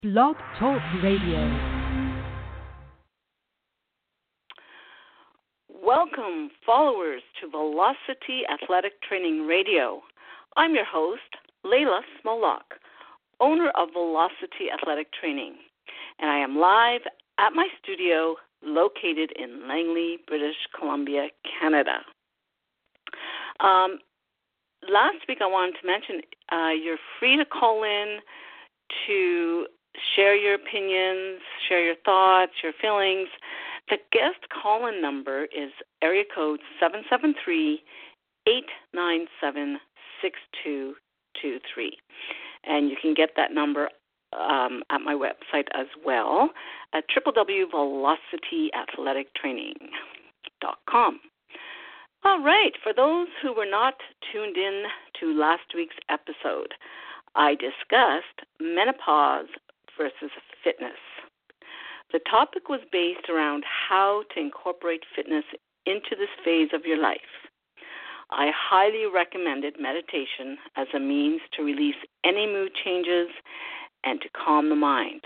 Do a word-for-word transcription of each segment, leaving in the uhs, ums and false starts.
Blog Talk Radio. Welcome, followers, to Velocity Athletic Training Radio. I'm your host, Layla Smolak, owner of Velocity Athletic Training, and I am live at my studio located in Langley, British Columbia, Canada. Um, last week I wanted to mention uh, you're free to call in to share your opinions, share your thoughts, your feelings. The guest call-in number is area code seven seven three, eight nine seven, six two two three. And you can get that number um, at my website as well at w w w dot velocity athletic training dot com. All right, for those who were not tuned in to last week's episode, I discussed menopause versus fitness. The topic was based around how to incorporate fitness into this phase of your life. I highly recommended meditation as a means to release any mood changes and to calm the mind.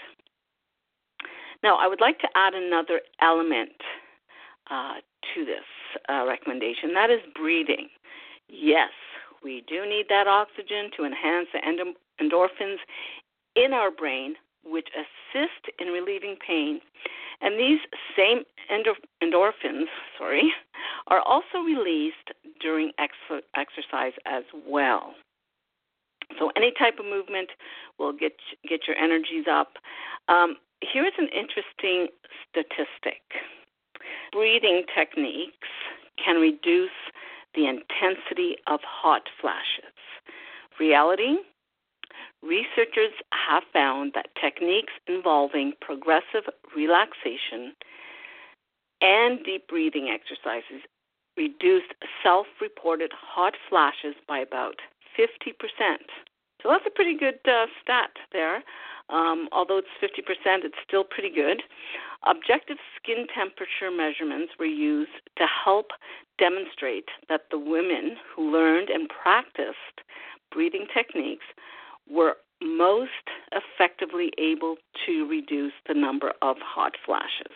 Now, I would like to add another element uh, to this uh, recommendation. That is breathing. Yes, we do need that oxygen to enhance the endorphins in our brain, which assist in relieving pain. And these same endorphins, sorry, are also released during ex- exercise as well. So any type of movement will get get your energies up. Um, here's an interesting statistic. Breathing techniques can reduce the intensity of hot flashes. Reality? Researchers have found that techniques involving progressive relaxation and deep breathing exercises reduce self-reported hot flashes by about fifty percent. So that's a pretty good uh, stat there. Um, although it's fifty percent, it's still pretty good. Objective skin temperature measurements were used to help demonstrate that the women who learned and practiced breathing techniques were most effectively able to reduce the number of hot flashes.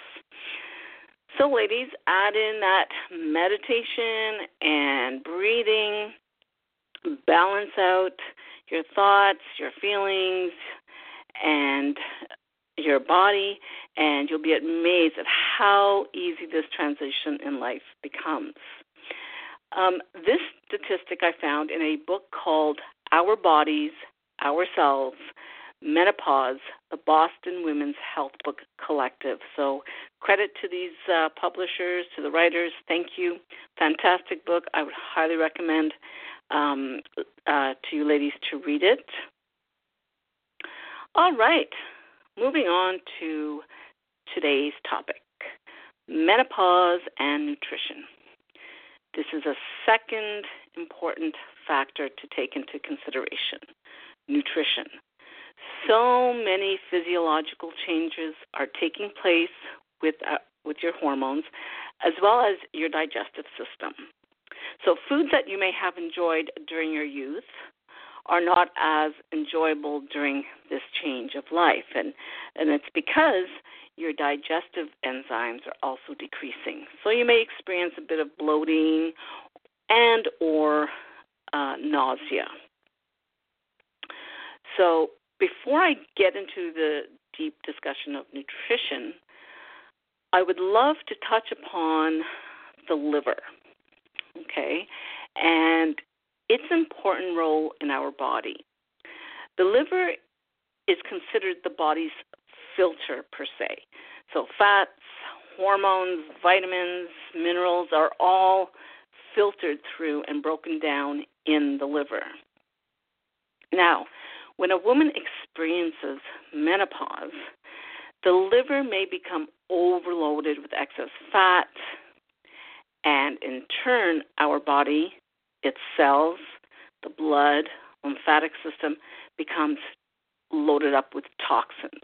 So, ladies, add in that meditation and breathing, balance out your thoughts, your feelings, and your body, and you'll be amazed at how easy this transition in life becomes. Um, this statistic I found in a book called Our Bodies, Ourselves, Menopause, the Boston Women's Health Book Collective. So credit to these uh, publishers, to the writers. Thank you. Fantastic book. I would highly recommend um, uh, to you ladies to read it. All right. Moving on to today's topic, menopause and nutrition. This is a second important factor to take into consideration. Nutrition. So many physiological changes are taking place with uh, with your hormones as well as your digestive system. So foods that you may have enjoyed during your youth are not as enjoyable during this change of life. And, and it's because your digestive enzymes are also decreasing. So you may experience a bit of bloating and or uh, nausea. So before I get into the deep discussion of nutrition, I would love to touch upon the liver, okay, and its important role in our body. The liver is considered the body's filter per se. So fats, hormones, vitamins, minerals are all filtered through and broken down in the liver. Now, when a woman experiences menopause, the liver may become overloaded with excess fat, and in turn, our body, its cells, the blood, lymphatic system becomes loaded up with toxins.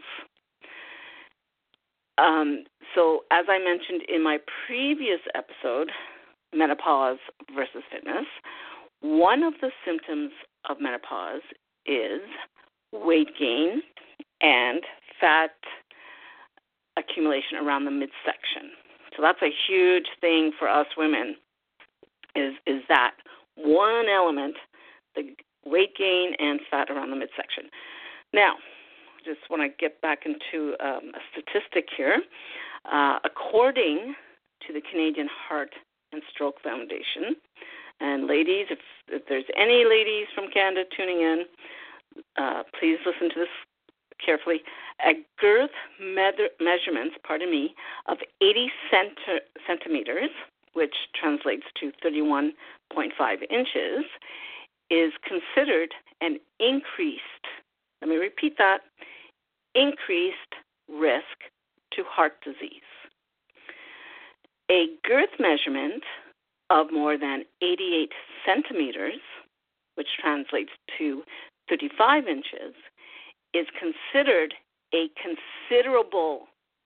Um, so as I mentioned in my previous episode, menopause versus fitness, one of the symptoms of menopause is weight gain and fat accumulation around the midsection. So that's a huge thing for us women, is, is that one element, the weight gain and fat around the midsection. Now, just want to get back into um, a statistic here. Uh, according to the Canadian Heart and Stroke Foundation, and ladies, if, if there's any ladies from Canada tuning in, uh, please listen to this carefully. A girth me- measurements, pardon me, of eighty centi- centimeters, which translates to thirty-one point five inches, is considered an increased, let me repeat that, increased risk to heart disease. A girth measurement of more than eighty-eight centimeters, which translates to thirty-five inches, is considered a considerable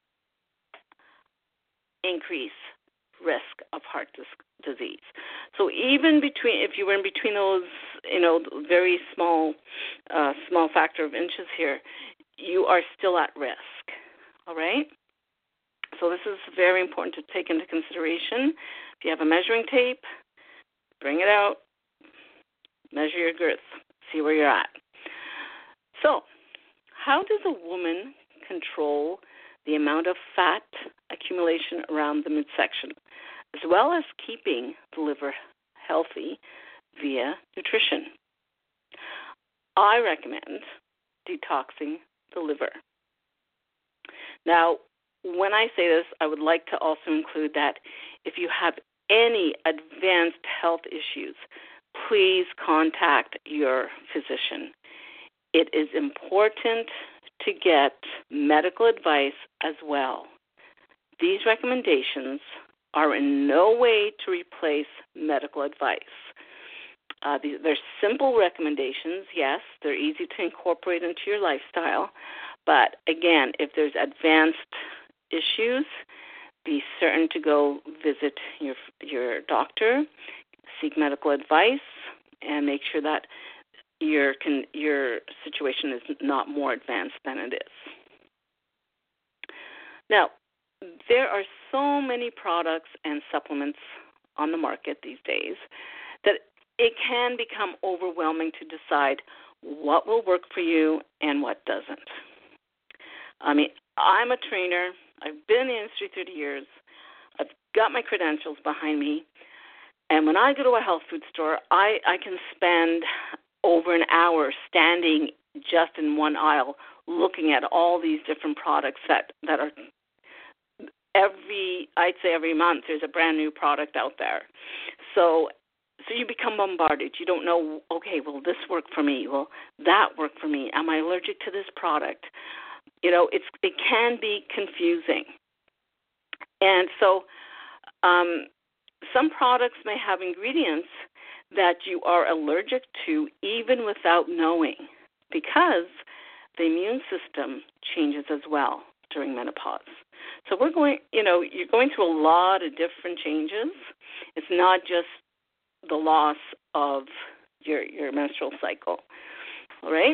increase risk of heart dis- disease. So even between, if you were in between those, you know, very small, uh, small factor of inches here, you are still at risk. All right. So this is very important to take into consideration. If you have a measuring tape, bring it out, measure your girth, see where you're at. So, how does a woman control the amount of fat accumulation around the midsection, as well as keeping the liver healthy via nutrition? I recommend detoxing the liver. Now, when I say this, I would like to also include that if you have any advanced health issues, please contact your physician. It is important to get medical advice as well. These recommendations are in no way to replace medical advice. Uh, these, they're simple recommendations, yes. They're easy to incorporate into your lifestyle. But again, if there's advanced issues, be certain to go visit your your doctor, seek medical advice, and make sure that your can, your situation is not more advanced than it is. Now, there are so many products and supplements on the market these days that it can become overwhelming to decide what will work for you and what doesn't. I mean, I'm a trainer. I've been in the industry thirty years. I've got my credentials behind me. And when I go to a health food store, I, I can spend over an hour standing just in one aisle looking at all these different products that, that are every, I'd say every month there's a brand new product out there. So so you become bombarded. You don't know, okay, will this work for me? Will that work for me? Am I allergic to this product? You know, it's it can be confusing. And so um, some products may have ingredients that you are allergic to even without knowing, because the immune system changes as well during menopause. So we're going, you know, you're going through a lot of different changes. It's not just the loss of your your menstrual cycle. All right?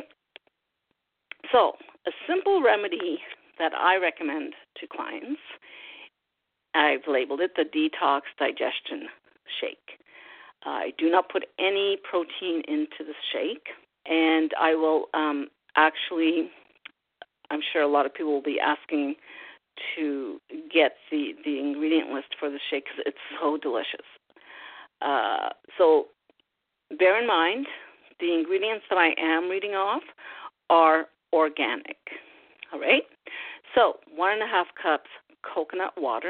So a simple remedy that I recommend to clients, I've labeled it the Detox Digestion Shake. I do not put any protein into the shake, and I will um, actually, I'm sure a lot of people will be asking to get the, the ingredient list for the shake because it's so delicious. Uh, so bear in mind, the ingredients that I am reading off are organic. All right? So one and a half cups coconut water.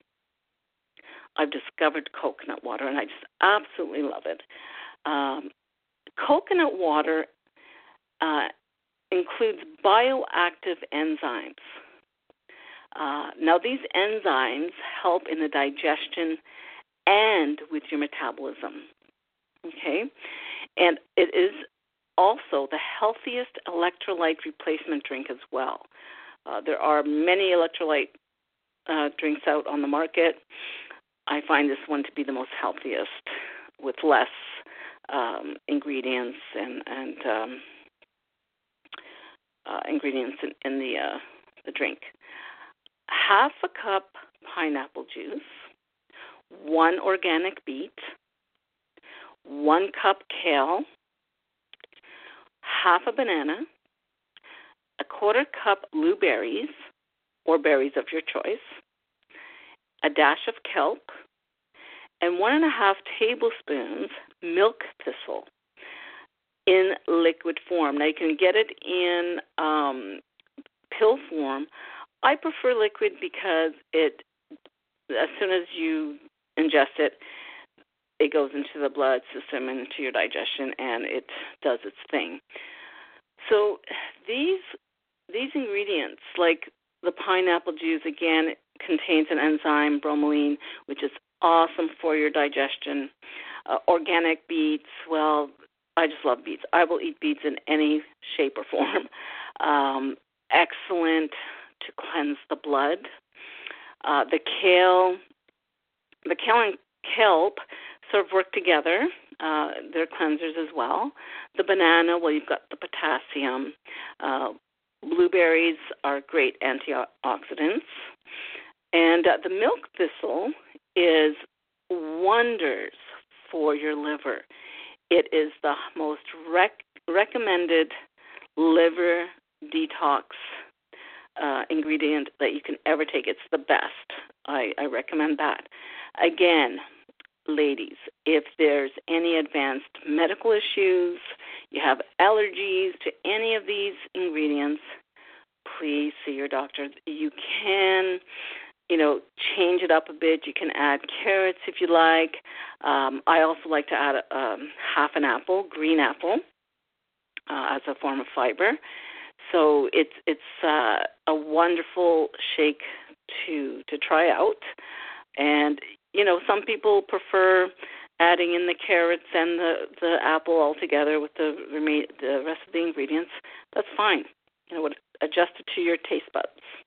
I've discovered coconut water, and I just absolutely love it. Um, coconut water uh, includes bioactive enzymes. Uh, now, these enzymes help in the digestion and with your metabolism, okay? And it is also the healthiest electrolyte replacement drink as well. Uh, there are many electrolyte uh, drinks out on the market. I find this one to be the most healthiest, with less um, ingredients and, and um, uh, ingredients in, in the uh, drink. Half a cup pineapple juice, one organic beet, one cup kale, half a banana, a quarter cup blueberries or berries of your choice, a dash of kelp, and one and a half tablespoons milk thistle in liquid form. Now you can get it in um, pill form. I prefer liquid because it, as soon as you ingest it, it goes into the blood system and into your digestion, and it does its thing. So these these ingredients, like the pineapple juice, again, contains an enzyme, bromelain, which is awesome for your digestion. Uh, organic beets, well, I just love beets. I will eat beets in any shape or form. Um, excellent to cleanse the blood. Uh, the kale, the kale and kelp sort of work together. Uh, they're cleansers as well. The banana, well, you've got the potassium. Uh, blueberries are great antioxidants. And uh, the milk thistle is wonders for your liver. It is the most rec- recommended liver detox uh, ingredient that you can ever take. It's the best. I, I recommend that. Again, ladies, if there's any advanced medical issues, you have allergies to any of these ingredients, please see your doctor. You can, you know, change it up a bit. You can add carrots if you like. Um, I also like to add um, half an apple, green apple, uh, as a form of fiber. So it's it's uh, a wonderful shake to to try out. And you know, some people prefer adding in the carrots and the, the apple all together with the remain the rest of the ingredients. That's fine. You know, adjust it to your taste buds.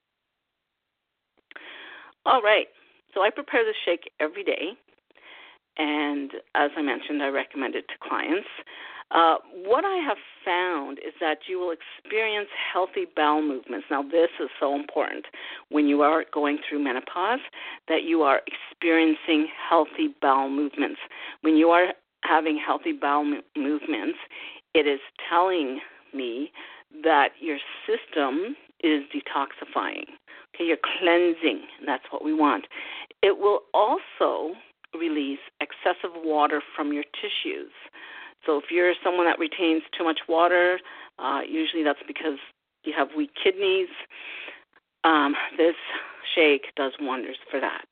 All right. So I prepare this shake every day, and as I mentioned, I recommend it to clients. Uh, what I have found is that you will experience healthy bowel movements. Now, this is so important when you are going through menopause, that you are experiencing healthy bowel movements. When you are having healthy bowel mo- movements, it is telling me that your system is detoxifying. Okay, you're cleansing, and that's what we want. It will also release excessive water from your tissues. So if you're someone that retains too much water, uh, usually that's because you have weak kidneys. Um, this shake does wonders for that.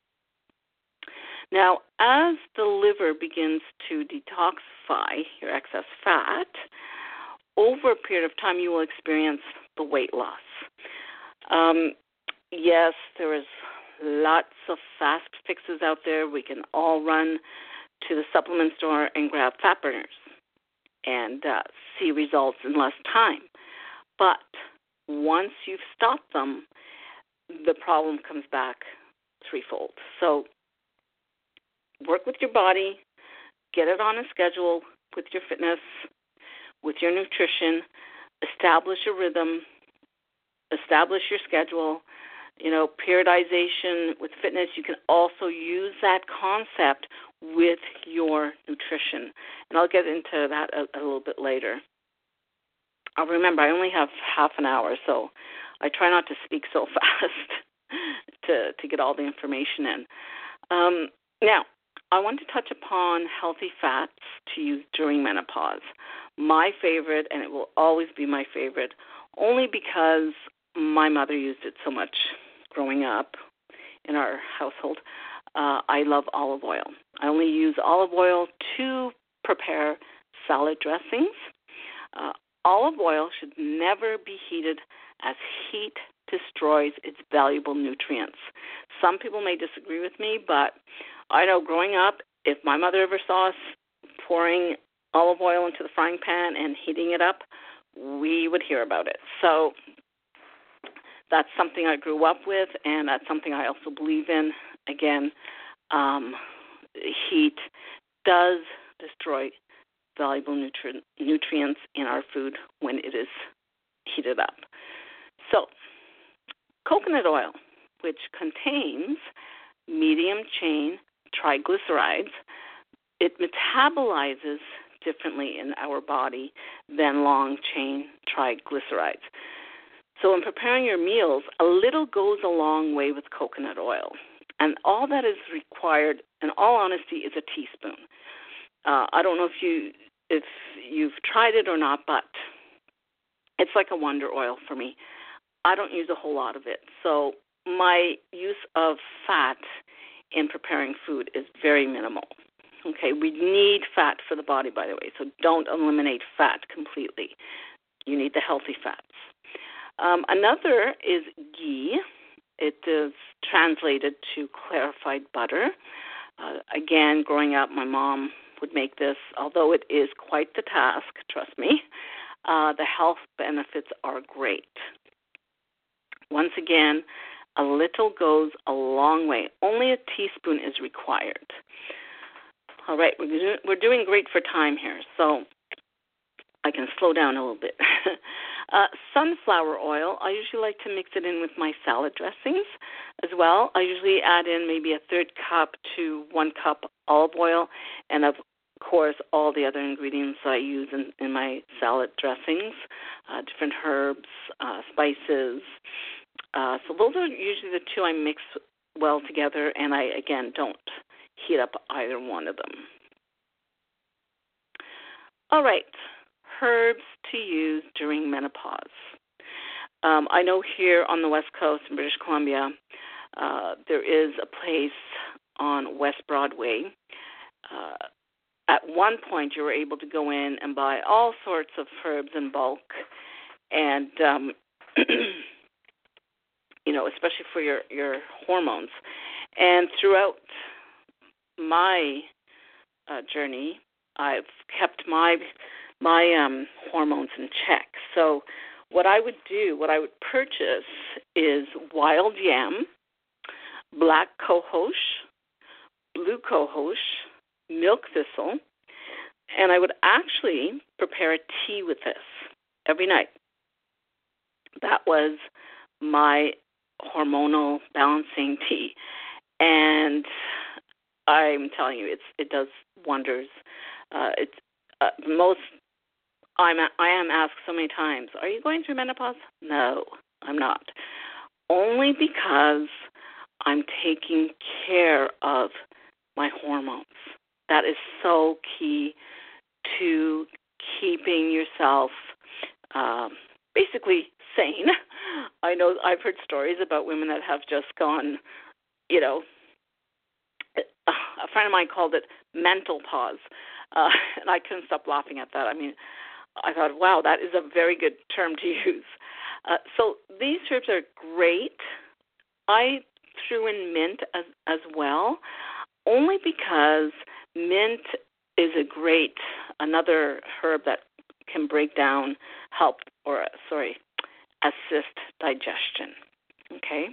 Now, as the liver begins to detoxify your excess fat, over a period of time you will experience the weight loss. Um, yes, there is lots of fast fixes out there. We can all run to the supplement store and grab fat burners and uh, see results in less time. But once you've stopped them, the problem comes back threefold. So work with your body, get it on a schedule with your fitness, with your nutrition, establish a rhythm, establish your schedule. You know, periodization with fitness, you can also use that concept with your nutrition. And I'll get into that a, a little bit later. I'll remember, I only have half an hour, so I try not to speak so fast to, to get all the information in. Um, now, I want to touch upon healthy fats to use during menopause. My favorite, and it will always be my favorite, only because my mother used it so much growing up in our household. Uh, I love olive oil. I only use olive oil to prepare salad dressings. Uh, olive oil should never be heated, as heat destroys its valuable nutrients. Some people may disagree with me, but I know growing up, if my mother ever saw us pouring olive oil into the frying pan and heating it up, we would hear about it. So that's something I grew up with, and that's something I also believe in. Again, um, heat does destroy valuable nutri- nutrients in our food when it is heated up. So coconut oil, which contains medium-chain triglycerides. It metabolizes differently in our body than long-chain triglycerides. So in preparing your meals, a little goes a long way with coconut oil. And all that is required, in all honesty, is a teaspoon. Uh, I don't know if, you, if you've tried it or not, but it's like a wonder oil for me. I don't use a whole lot of it. So my use of fat in preparing food is very minimal. Okay, we need fat for the body, by the way, so don't eliminate fat completely. You need the healthy fats. Um, another is ghee. It is translated to clarified butter. Uh, again, growing up, my mom would make this, although it is quite the task, trust me. Uh, the health benefits are great. Once again, a little goes a long way. Only a teaspoon is required. All right, we're doing, we're doing great for time here, so I can slow down a little bit. uh, sunflower oil, I usually like to mix it in with my salad dressings as well. I usually add in maybe a third cup to one cup olive oil, and of course all the other ingredients I use in, in my salad dressings, uh, different herbs, uh, spices. Uh, so those are usually the two I mix well together, and I, again, don't heat up either one of them. All right, herbs to use during menopause. Um, I know here on the West Coast in British Columbia, uh, there is a place on West Broadway. Uh, at one point, you were able to go in and buy all sorts of herbs in bulk, and um, you know, especially for your, your hormones. And throughout my uh, journey, I've kept my my um, hormones in check. So what I would do, what I would purchase is wild yam, black cohosh, blue cohosh, milk thistle, and I would actually prepare a tea with this every night. That was my hormonal balancing tea, and I'm telling you, it's it does wonders. Uh, it's uh, most. I'm I am asked so many times, "Are you going through menopause?" No, I'm not. Only because I'm taking care of my hormones. That is so key to keeping yourself um, basically sane. I know I've heard stories about women that have just gone, you know, a friend of mine called it mental pause, uh, and I couldn't stop laughing at that. I mean, I thought, wow, that is a very good term to use. Uh, so these herbs are great. I threw in mint as, as well, only because mint is a great, another herb that can break down, help, or sorry, assist digestion, okay?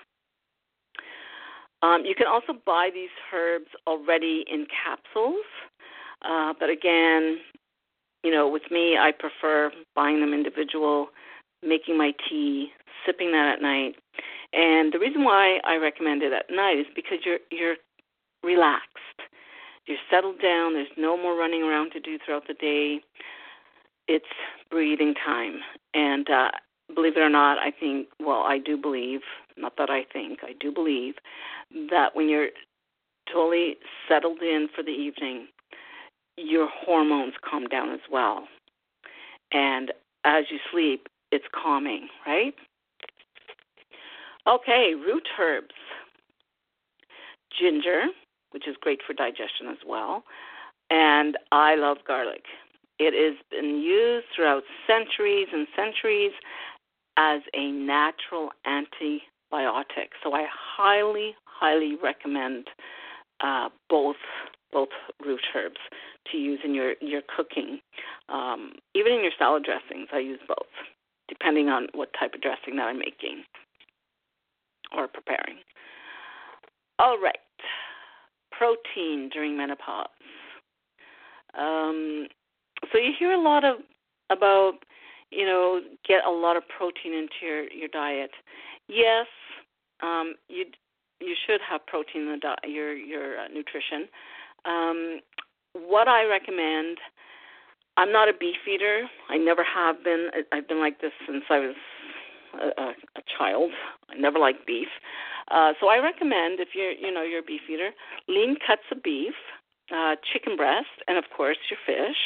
Um, you can also buy these herbs already in capsules, uh, but again, you know, with me, I prefer buying them individual, making my tea, sipping that at night. And the reason why I recommend it at night is because you're you're relaxed. You're settled down. There's no more running around to do throughout the day. It's breathing time. And uh, believe it or not, I think, well, I do believe, not that I think, I do believe that when you're totally settled in for the evening, your hormones calm down as well. And as you sleep, it's calming, right? Okay, root herbs. Ginger, which is great for digestion as well. And I love garlic. It has been used throughout centuries and centuries as a natural antibiotic. So I highly, highly recommend uh, both both root herbs to use in your, your cooking. Um, even in your salad dressings, I use both, depending on what type of dressing that I'm making or preparing. All right, protein during menopause. Um, so you hear a lot of about, you know, get a lot of protein into your, your diet. Yes, um, you you should have protein in the di- your your uh, nutrition. Um, what I recommend, I'm not a beef eater. I never have been. I've been like this since I was a, a, a child. I never liked beef. Uh, so I recommend, if you're, you know, you're a beef eater, lean cuts of beef, uh, chicken breast, and of course your fish.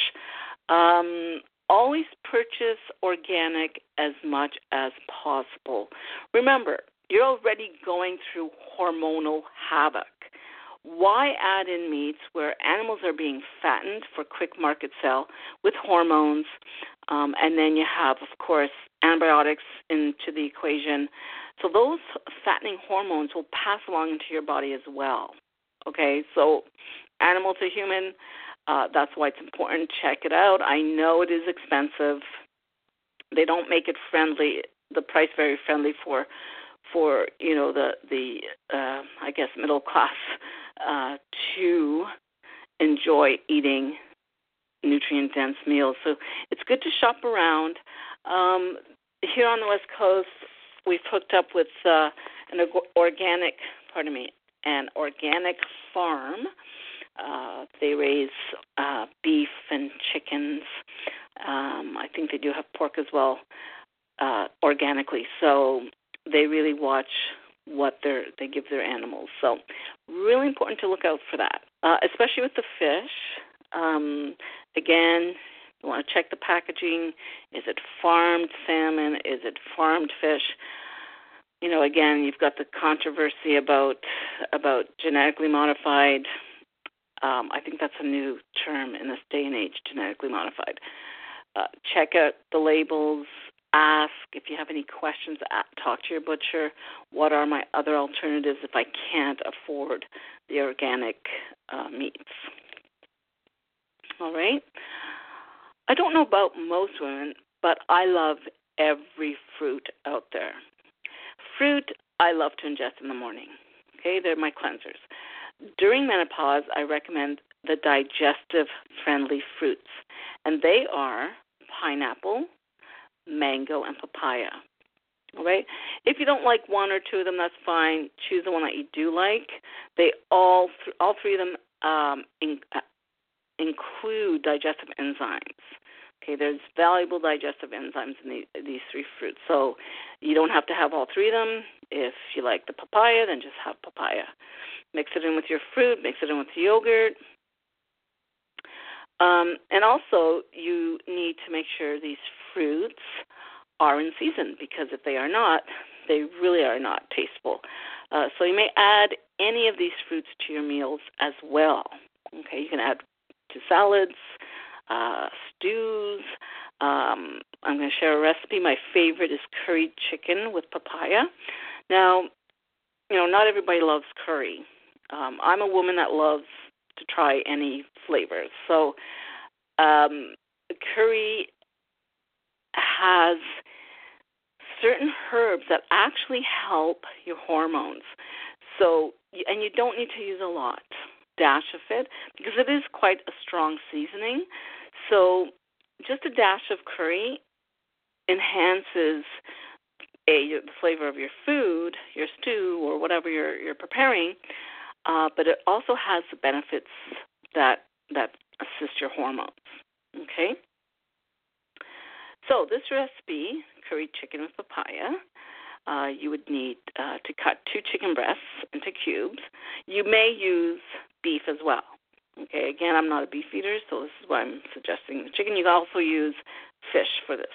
Um, always purchase organic as much as possible. Remember, you're already going through hormonal havoc. Why add in meats where animals are being fattened for quick market sale with hormones, um, and then you have, of course, antibiotics into the equation. So those fattening hormones will pass along into your body as well. Okay, so animal to human, uh, that's why it's important. Check it out. I know it is expensive. They don't make it friendly, the price very friendly for, for you know, the, the uh, I guess, middle class uh, to enjoy eating nutrient-dense meals. So it's good to shop around. Um, here on the West Coast, we've hooked up with uh, an organic, pardon me, an organic farm. Uh, they raise uh, beef and chickens. Um, I think they do have pork as well, uh, organically. So they really watch what they're, they give their animals. So really important to look out for that, uh, especially with the fish. Um, again, you want to check the packaging. Is it farmed salmon? Is it farmed fish? You know, again, you've got the controversy about about genetically modified. Um, I think that's a new term in this day and age, genetically modified. Uh, check out the labels. Ask if you have any questions. Talk to your butcher. What are my other alternatives if I can't afford the organic uh, meats? All right. I don't know about most women, but I love every fruit out there. Fruit, I love to ingest in the morning. Okay, they're my cleansers. During menopause, I recommend the digestive-friendly fruits, and they are pineapple, mango, and papaya. All right. If you don't like one or two of them, that's fine. Choose the one that you do like. They all, th- all three of them um, in, uh, include digestive enzymes. Okay, there's valuable digestive enzymes in the, these three fruits. So you don't have to have all three of them. If you like the papaya, then just have papaya. Mix it in with your fruit. Mix it in with yogurt. Um, and also, you need to make sure these fruits are in season, because if they are not, they really are not tasteful. Uh, so you may add any of these fruits to your meals as well. Okay, you can add to salads, uh, stews. Um, I'm going to share a recipe. My favorite is curried chicken with papaya. Now, you know, not everybody loves curry. Um, I'm a woman that loves to try any flavors. So um, curry has certain herbs that actually help your hormones. So, and you don't need to use a lot, dash of it, because it is quite a strong seasoning. So just a dash of curry enhances a, the flavor of your food, your stew, or whatever you're, you're preparing, uh, but it also has the benefits that that assist your hormones. Okay? So this recipe, curried chicken with papaya, uh, you would need uh, to cut two chicken breasts into cubes. You may use beef as well. Okay, again, I'm not a beef eater, so this is why I'm suggesting the chicken. You can also use fish for this.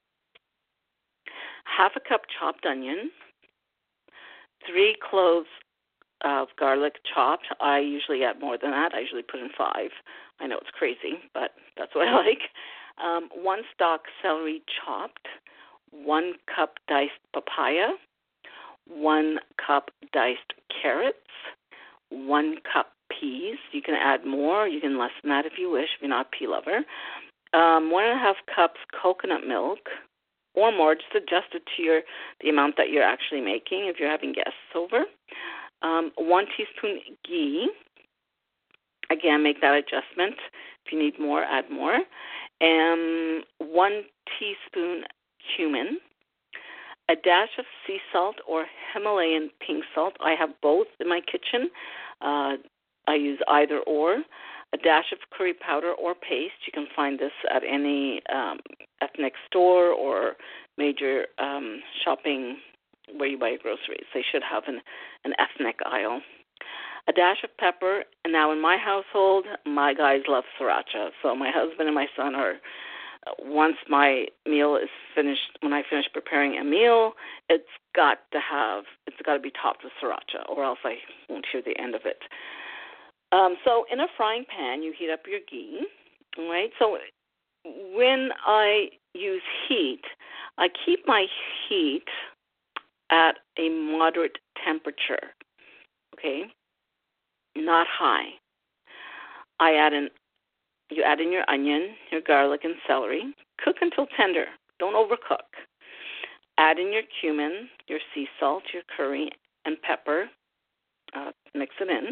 Half a cup chopped onion, three cloves of garlic chopped. I usually add more than that. I usually put in five. I know it's crazy, but that's what I like. Um, one stalk celery chopped, one cup diced papaya, one cup diced carrots, one cup peas. You can add more. You can lessen that if you wish, if you're not a pea lover. Um, one and a half cups coconut milk, or more. Just adjust it to your the amount that you're actually making if you're having guests over. Um, one teaspoon ghee. Again, make that adjustment. If you need more, add more. um, one teaspoon cumin, a dash of sea salt or Himalayan pink salt. I have both in my kitchen. Uh, I use either or. A dash of curry powder or paste. You can find this at any um, ethnic store or major um, shopping where you buy your groceries. They should have an, an ethnic aisle. A dash of pepper. And now in my household, my guys love sriracha. So my husband and my son are, once my meal is finished, when I finish preparing a meal, it's got to have, it's got to be topped with sriracha, or else I won't hear the end of it. Um, so in a frying pan, you heat up your ghee, right? So when I use heat, I keep my heat at a moderate temperature, okay, not high. I add in, you add in your onion, your garlic, and celery. Cook until tender. Don't overcook. Add in your cumin, your sea salt, your curry, and pepper. Uh, mix it in.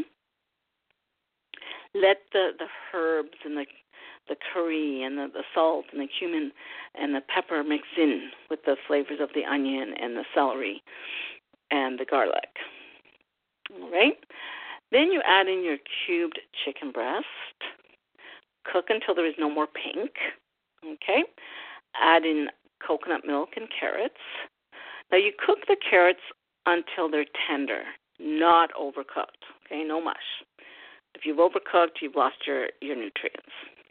Let the, the herbs and the the curry and the, the salt and the cumin and the pepper mix in with the flavors of the onion and the celery and the garlic. All right? Then you add in your cubed chicken breast. Cook until there is no more pink. Okay? Add in coconut milk and carrots. Now you cook the carrots until they're tender, not overcooked. Okay? No mush. If you've overcooked, you've lost your, your nutrients.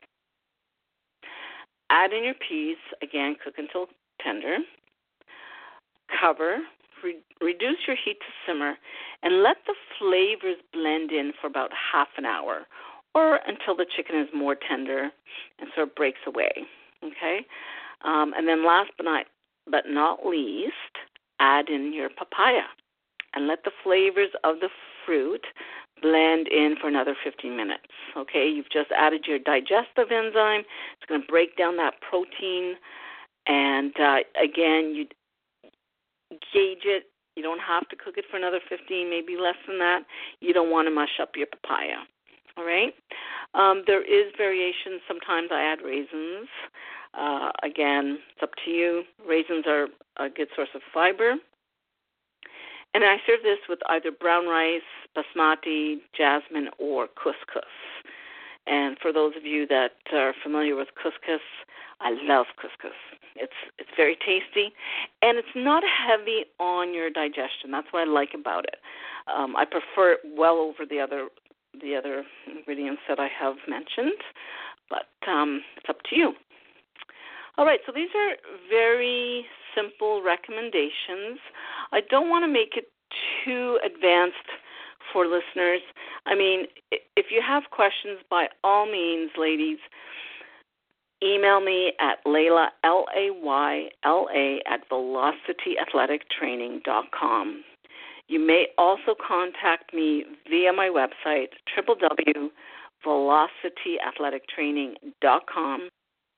Add in your peas. Again, cook until tender. Cover. Re- reduce your heat to simmer, and let the flavors blend in for about half an hour, or until the chicken is more tender and sort of breaks away. Okay? Um, and then last but not, but not least, add in your papaya, and let the flavors of the fruit blend in for another fifteen minutes. Okay, you've just added your digestive enzyme. It's going to break down that protein, and uh, again, you gauge it. You don't have to cook it for another fifteen, maybe less than that. You don't want to mush up your papaya. All right. Um, there is variation. Sometimes I add raisins. Uh, again, it's up to you. Raisins are a good source of fiber. And I serve this with either brown rice, basmati, jasmine, or couscous. And for those of you that are familiar with couscous, I love couscous. It's it's very tasty, and it's not heavy on your digestion. That's what I like about it. Um, I prefer it well over the other the other ingredients that I have mentioned, but um, it's up to you. All right, so these are very simple recommendations. I don't want to make it too advanced for listeners. I mean, if you have questions, by all means, ladies, email me at Layla, L A Y L A, at velocity athletic training dot com. You may also contact me via my website, w w w dot velocity athletic training dot com.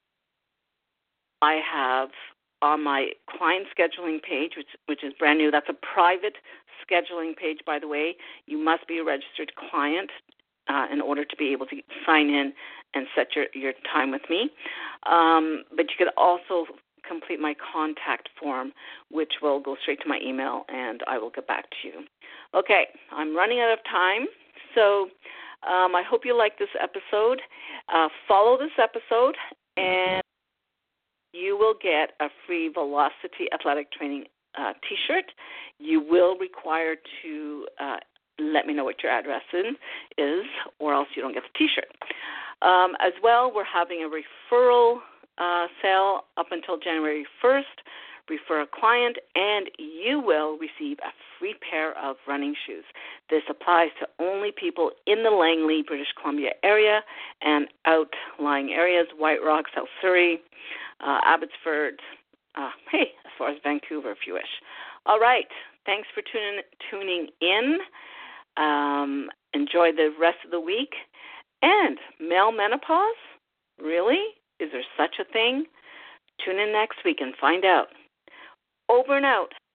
I have on my client scheduling page, which, which is brand new. That's a private scheduling page, by the way. You must be a registered client uh, in order to be able to sign in and set your, your time with me. Um, but you could also complete my contact form, which will go straight to my email, and I will get back to you. Okay, I'm running out of time, so um, I hope you like this episode. Uh, follow this episode, and you will get a free Velocity Athletic Training uh, T-shirt. You will require to uh, let me know what your address is, or else you don't get the T-shirt. Um, as well, we're having a referral uh, sale up until January first. Refer a client, and you will receive a free pair of running shoes. This applies to only people in the Langley, British Columbia area and outlying areas, White Rock, South Surrey, uh, Abbotsford, uh, hey, as far as Vancouver if you wish. All right, thanks for tuning, tuning in. Um, enjoy the rest of the week. And male menopause? Really? Is there such a thing? Tune in next week and find out. Over and out.